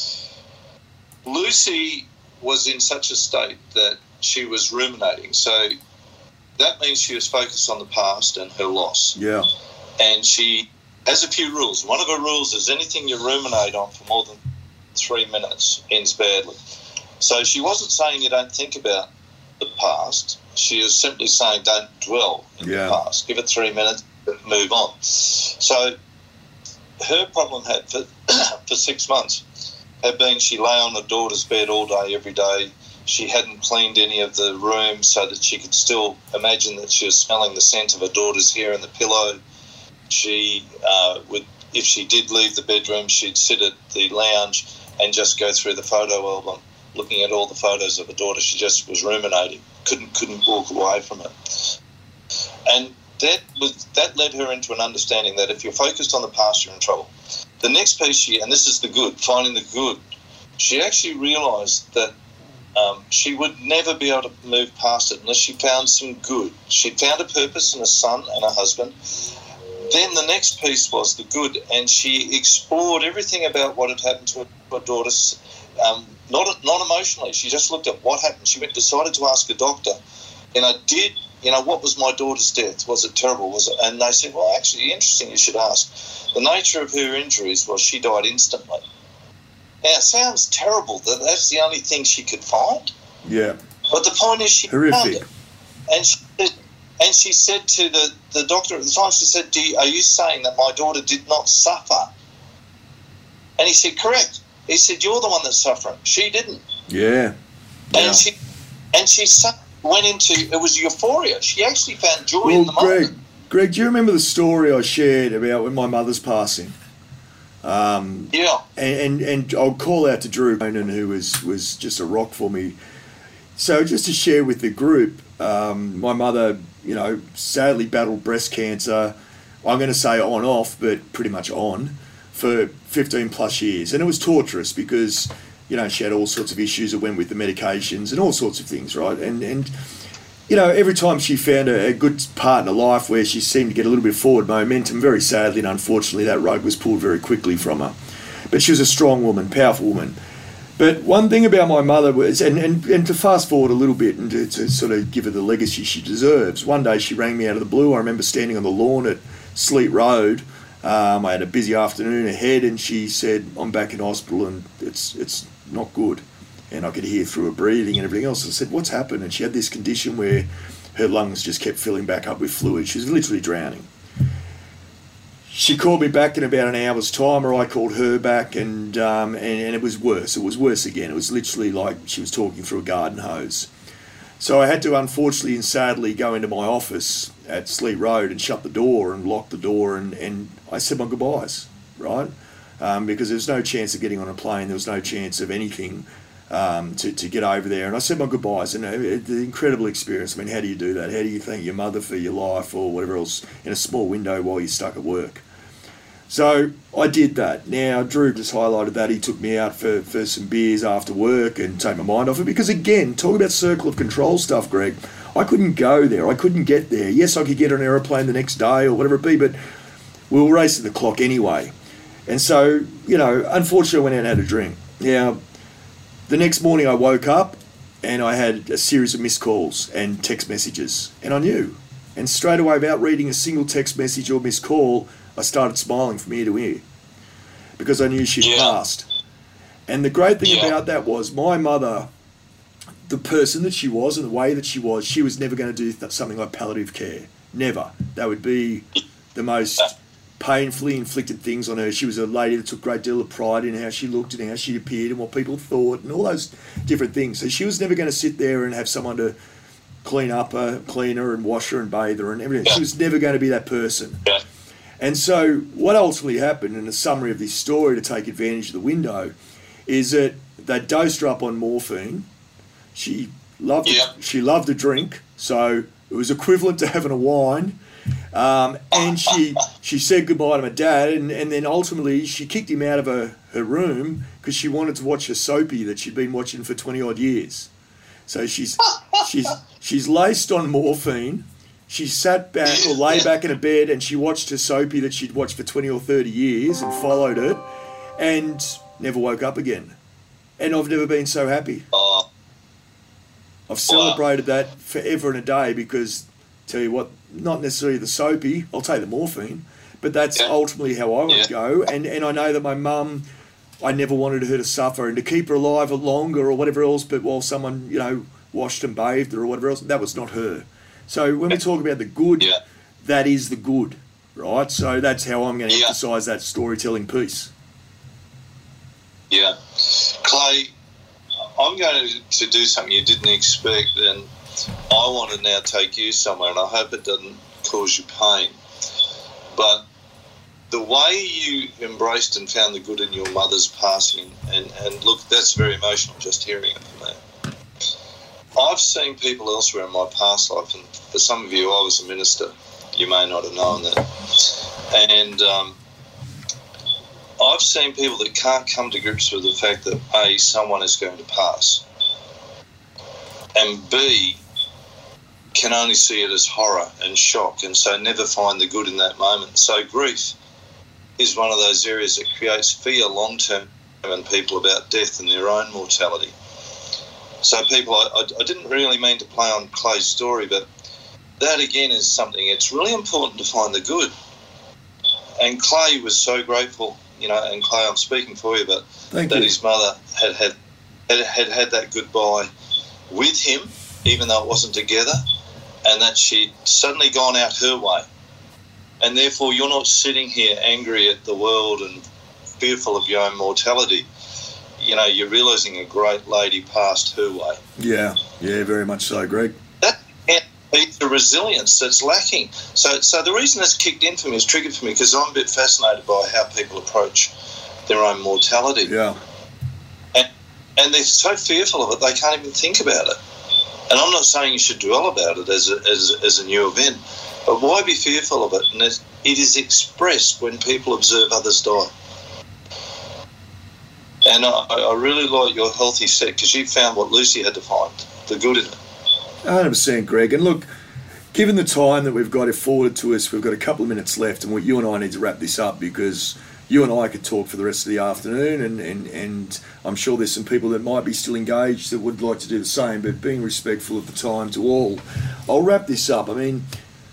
S2: Lucy was in such a state that she was ruminating. So that means she was focused on the past and her loss.
S1: Yeah.
S2: And she has a few rules. One of her rules is anything you ruminate on for more than 3 minutes ends badly. So she wasn't saying you don't think about the past. She is simply saying don't dwell in the past. Give it 3 minutes, move on. So her problem had for 6 months had been she lay on her daughter's bed all day, every day. She hadn't cleaned any of the rooms so that she could still imagine that she was smelling the scent of her daughter's hair in the pillow. She would, if she did leave the bedroom, she'd sit at the lounge and just go through the photo album, looking at all the photos of her daughter. She just was ruminating, couldn't walk away from it. And that led her into an understanding that if you're focused on the past, you're in trouble. The next piece, and this is the good, finding the good, she actually realised that she would never be able to move past it unless she found some good. She found a purpose in a son and a husband. Then the next piece was the good, and she explored everything about what had happened to her daughter, not emotionally. She just looked at what happened. She decided to ask a doctor, what was my daughter's death? Was it terrible? And they said, well, actually, interesting, you should ask. The nature of her injuries was she died instantly. Now, it sounds terrible that that's the only thing she could find.
S1: Yeah.
S2: But the point is she
S1: horrific.
S2: Found it. And she said to the doctor at the time, she said, are you saying that my daughter did not suffer? And he said, correct. He said, you're the one that's suffering. She didn't.
S1: Yeah.
S2: And she went into, it was euphoria. She actually found joy in the moment.
S1: Greg, do you remember the story I shared about when my mother's passing?
S2: Yeah.
S1: And I'll call out to Drew Conan, who was just a rock for me. So just to share with the group, my mother, sadly battled breast cancer. I'm going to say on off, but pretty much on, for 15 plus years. And it was torturous because, she had all sorts of issues that went with the medications and all sorts of things, right? And every time she found a good part in her life where she seemed to get a little bit of forward momentum, very sadly and unfortunately that rug was pulled very quickly from her. But she was a strong woman, powerful woman. But one thing about my mother was, and to fast forward a little bit and to sort of give her the legacy she deserves, one day she rang me out of the blue. I remember standing on the lawn at Sleat Road. I had a busy afternoon ahead, and she said, I'm back in hospital and it's not good. And I could hear through her breathing and everything else. I said, what's happened? And she had this condition where her lungs just kept filling back up with fluid. She was literally drowning. She called me back in about an hour's time, or I called her back, and it was worse. It was worse again. It was literally like she was talking through a garden hose. So I had to, unfortunately and sadly, go into my office at Sleat Road and shut the door and lock the door, and I said my goodbyes, right? Because there was no chance of getting on a plane. There was no chance of anything to get over there. And I said my goodbyes, and the incredible experience. I mean, how do you do that? How do you thank your mother for your life or whatever else in a small window while you're stuck at work? So I did that. Now, Drew just highlighted that. He took me out for some beers after work and take my mind off it. Because again, talk about circle of control stuff, Greg. I couldn't go there. I couldn't get there. Yes, I could get on an aeroplane the next day or whatever it be, but we were racing the clock anyway. And so, unfortunately I went out and had a drink. Now, the next morning I woke up and I had a series of missed calls and text messages, and I knew. And straight away, without reading a single text message or missed call, I started smiling from ear to ear because I knew she'd passed. And the great thing about that was my mother, the person that she was and the way that she was never going to do something like palliative care. Never. That would be the most painfully inflicted things on her. She was a lady that took a great deal of pride in how she looked and how she appeared and what people thought and all those different things. So she was never going to sit there and have someone to clean her and wash her and bathe her and everything. She was never going to be that person. And so what ultimately happened, in a summary of this story to take advantage of the window, is that they dosed her up on morphine. She loved a drink, so it was equivalent to having a wine. And she said goodbye to my dad, and then ultimately she kicked him out of her room because she wanted to watch a soapy that she'd been watching for 20 odd years. So she's laced on morphine. She sat back or lay back in a bed and she watched a soapy that she'd watched for 20 or 30 years and followed it and never woke up again. And I've never been so happy. I've celebrated that forever and a day because, tell you what, not necessarily the soapy, I'll take the morphine, but that's ultimately how I would go. And I know that my mum, I never wanted her to suffer and to keep her alive longer or whatever else, but while someone, washed and bathed her or whatever else, that was not her. So when we talk about the good, that is the good, right? So that's how I'm going to emphasise that storytelling piece.
S2: Yeah. Clay, I'm going to do something you didn't expect, and I want to now take you somewhere, and I hope it doesn't cause you pain. But the way you embraced and found the good in your mother's passing, and look, that's very emotional just hearing it from that. I've seen people elsewhere in my past life, and for some of you, I was a minister. You may not have known that. And I've seen people that can't come to grips with the fact that, A, someone is going to pass, and B, can only see it as horror and shock, and so never find the good in that moment. So grief is one of those areas that creates fear long-term in people about death and their own mortality. So people, I didn't really mean to play on Clay's story, but that again is something, it's really important to find the good. And Clay was so grateful, and Clay, I'm speaking for you, but his mother had that goodbye with him, even though it wasn't together, and that she'd suddenly gone out her way. And therefore you're not sitting here angry at the world and fearful of your own mortality. You're realising a great lady passed her way. Yeah,
S1: very much so, Greg.
S2: That can't be the resilience that's lacking. So the reason that's kicked in for me, is triggered for me, because I'm a bit fascinated by how people approach their own mortality.
S1: Yeah.
S2: And they're so fearful of it, they can't even think about it. And I'm not saying you should dwell about it as a new event, but why be fearful of it? And it is expressed when people observe others die. And I really like your healthy set, because you found what Lucy had to find, the good in it.
S1: 100%, Greg. And look, given the time that we've got afforded to us, we've got a couple of minutes left, and you and I need to wrap this up because you and I could talk for the rest of the afternoon, and I'm sure there's some people that might be still engaged that would like to do the same, but being respectful of the time to all, I'll wrap this up. I mean,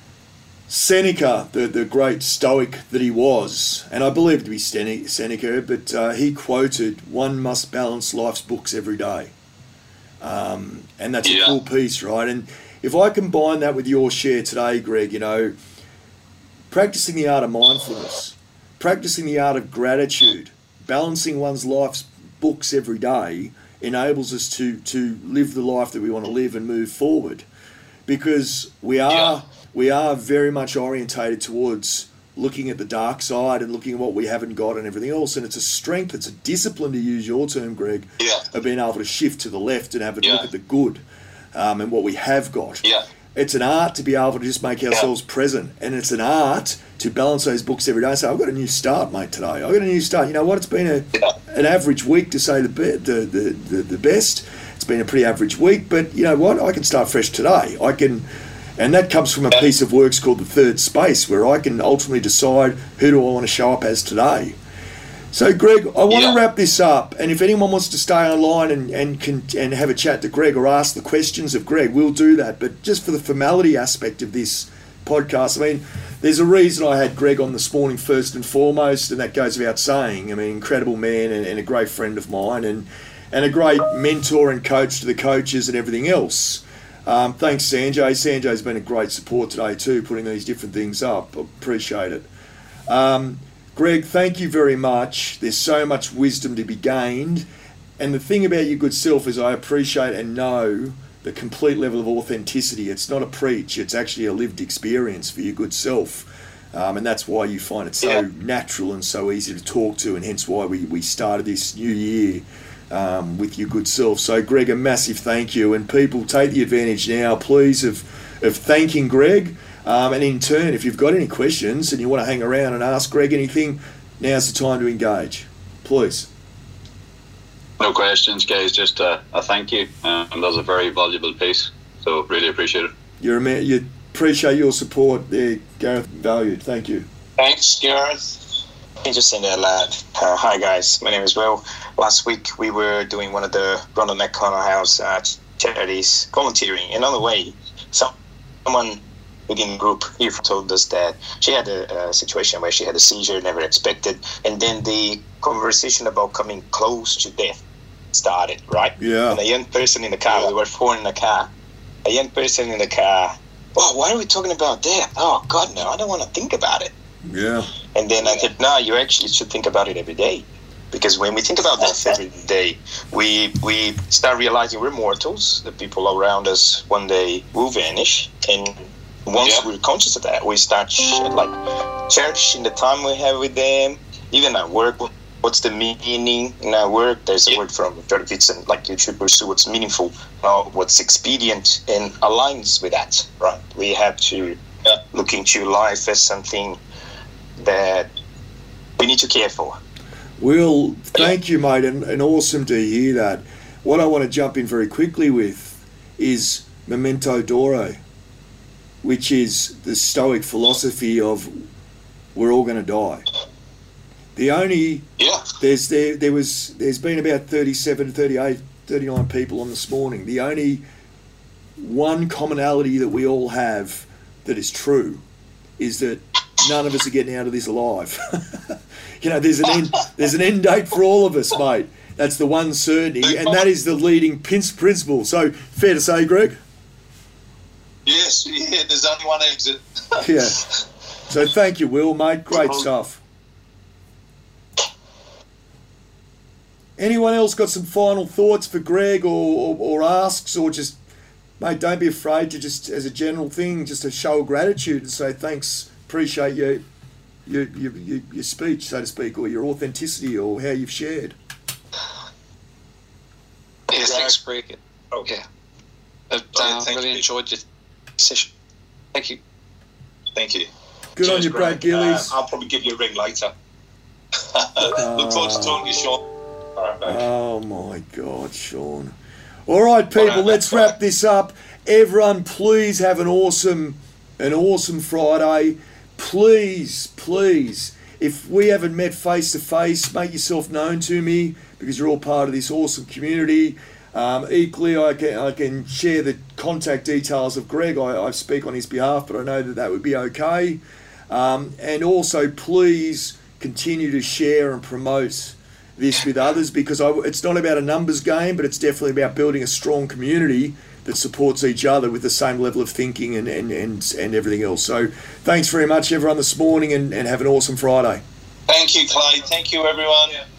S1: Seneca, the great Stoic that he was, and I believe to be Seneca, but he quoted, "One must balance life's books every day." And that's a cool piece, right? And if I combine that with your share today, Greg, practicing the art of mindfulness, practicing the art of gratitude, balancing one's life's books every day enables us to live the life that we want to live and move forward. Because we are very much orientated towards looking at the dark side and looking at what we haven't got and everything else. And it's a strength, it's a discipline, to use your term, Greg, of being able to shift to the left and have a look at the good and what we have got. It's an art to be able to just make ourselves present, and it's an art to balance those books every day and say, I've got a new start, mate, today. I've got a new start. You know what? It's been an average week, to say the best. It's been a pretty average week, but you know what? I can start fresh today. And that comes from a piece of work called the third space, where I can ultimately decide who do I want to show up as today. So, Greg, I want to wrap this up, and if anyone wants to stay online and have a chat to Greg or ask the questions of Greg, we'll do that. But just for the formality aspect of this podcast, I mean, there's a reason I had Greg on this morning first and foremost, and that goes without saying. I mean, incredible man and a great friend of mine, and a great mentor and coach to the coaches and everything else. Thanks, Sanjay. Sanjay's been a great support today too, putting these different things up. I appreciate it. Greg, thank you very much. There's so much wisdom to be gained. And the thing about your good self is I appreciate and know the complete level of authenticity. It's not a preach, it's actually a lived experience for your good self. And that's why you find it so natural and so easy to talk to, and hence why we started this new year with your good self. So, Greg, a massive thank you. And people, take the advantage now, please, of thanking Greg. And in turn, if you've got any questions and you want to hang around and ask Greg anything, now's the time to engage. Please.
S3: No questions, guys. Just a thank you. That was a very valuable piece. So really appreciate it.
S1: You appreciate your support there, Gareth. Valued. Thank you.
S4: Thanks, Gareth. Interesting there, lad. Hi, guys. My name is Will. Last week we were doing one of the Ronald McConnell House charities, volunteering. And on the way, someone within the group here told us that she had a situation where she had a seizure, never expected, and then the conversation about coming close to death started, right?
S1: Yeah.
S4: And a young person in the car, we were four in the car, a young person in the car, oh, why are we talking about death? Oh, God, no, I don't want to think about it.
S1: Yeah.
S4: And then I said, no, you actually should think about it every day. Because when we think about death every day, we start realizing we're mortals. The people around us one day will vanish, and once we're conscious of that, we start cherishing the time we have with them. Even at work, what's the meaning in our work? There's a word from Jordan Peterson, like you should pursue what's meaningful, what's expedient, and aligns with that, right? We have to look into life as something that we need to care for.
S1: Will, thank you, mate, and awesome to hear that. What I want to jump in very quickly with is Memento Doro, which is the Stoic philosophy of we're all going to die. The only there's been about 37, 38, 39 people on this morning. The only one commonality that we all have that is true is that none of us are getting out of this alive. You know, there's an end date for all of us, mate. That's the one certainty, and that is the leading principle. So, fair to say, Greg?
S2: Yes, there's only one exit.
S1: Yeah. So thank you, Will, mate. Great stuff. Anyone else got some final thoughts for Greg or asks, or just, mate, don't be afraid to just, as a general thing, just to show gratitude and say thanks, appreciate your speech, so to speak, or your authenticity, or how you've shared.
S5: Yes, thanks, Greg. Okay. I really enjoyed your session. Thank you.
S2: Thank you.
S1: Good
S2: Cheers,
S1: on you, Brad Gillies.
S2: I'll probably give you a ring later. Look forward to talking to you, Sean. All right, mate.
S1: Oh, my God, Sean. All right, people, let's wrap this up. everyone, please have an awesome Friday. Please, if we haven't met face to face, make yourself known to me, because you're all part of this awesome community. Equally, I can share the contact details of Greg. I speak on his behalf, but I know that would be okay. And also, please continue to share and promote this with others, because it's not about a numbers game, but it's definitely about building a strong community that supports each other with the same level of thinking and everything else. So thanks very much, everyone, this morning, and have an awesome Friday.
S4: Thank you, Clyde. Thank you, everyone.